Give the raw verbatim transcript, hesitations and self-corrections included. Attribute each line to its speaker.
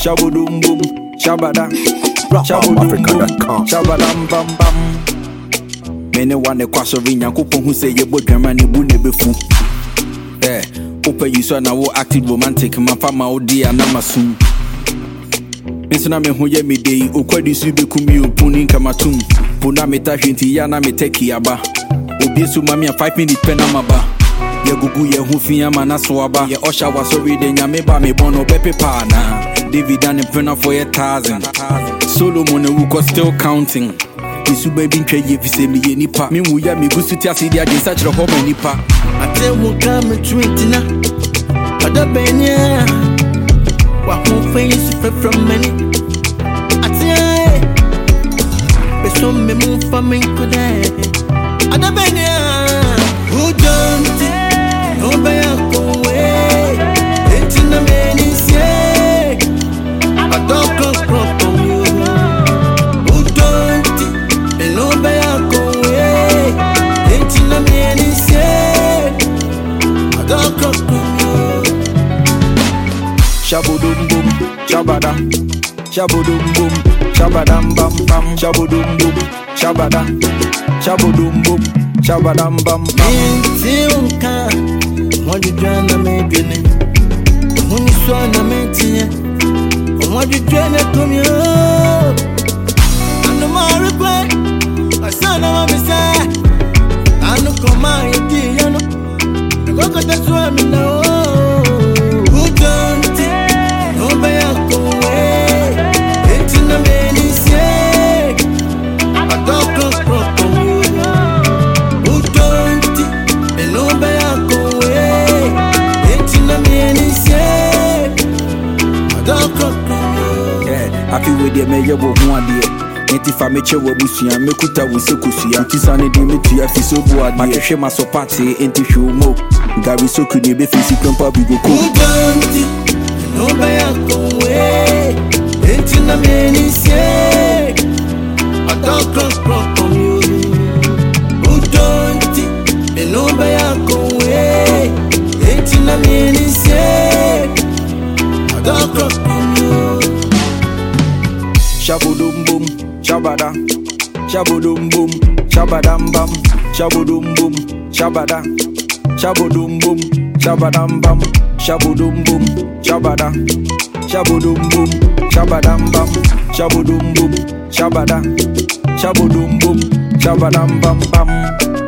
Speaker 1: Shabadum boom, shabada,
Speaker 2: Africa dot com.
Speaker 1: shabadam bam bam. Many one the kwasorinya kupo who say ye boy Germany bu ne befu. Eh, open you so na wo active romantic ma fa ma odi anamasun. Mesuna me ho ye me dey okwadi su be kumi opuni nkamatum. Puna meta hwenti ya na meteki aba. Obi su mami a five minute pen amaba. Ye gugu ye hu fiya mana so aba. Ye osha wa so we de nyame ba me bono be pepa na. David and the for a thousand. Solomon who was still counting. This baby tray if you say me any pa. Me who ya me go to tia see the against such a home any pa.
Speaker 3: I tell you come a twenty other benya. What who face from many. I tell you, so me move for me could other benya. Who don't it? No back away. It's in the many say. I don't crop on you. Who don't it? And no back away. It's in the many say. I don't crop on you.
Speaker 1: Shabudum boom, shabada, shabudum boom, shabadam bam bam, shabudum boom, shabada, shabudum boom, shabadam bam bam.
Speaker 3: Until can, what you trying to make it? When you saw na mention. What you trying to come here? And the more regret, I saw no one say. I know come on, you know. The work of the swim in the who don't it? No back away. It's in the many say. I don't come from you. Who don't it? And no back away. It's in the many say. I don't come.
Speaker 1: Happy with the mayor of one day. If I make you a bushia, make it a wisukusia. Tisani dimiti a fisobu at my shema so party, ain't you mo? Gary so could you be physical public go cool?
Speaker 3: Who don't it? No back away. Ain't in the many say. I don't come from you. Who don't it? And no back away. Ain't in the many say. I don't come from you.
Speaker 1: Shabudum boom, shabada, shabudum boom, shabadam bam, shabudum boom, shabada, shabudum boom, shabadam bam, shabudum boom, shabada, shabudum boom, shabadam bam, shabudum boom, shabada, shabudum boom, shabadam bam bam.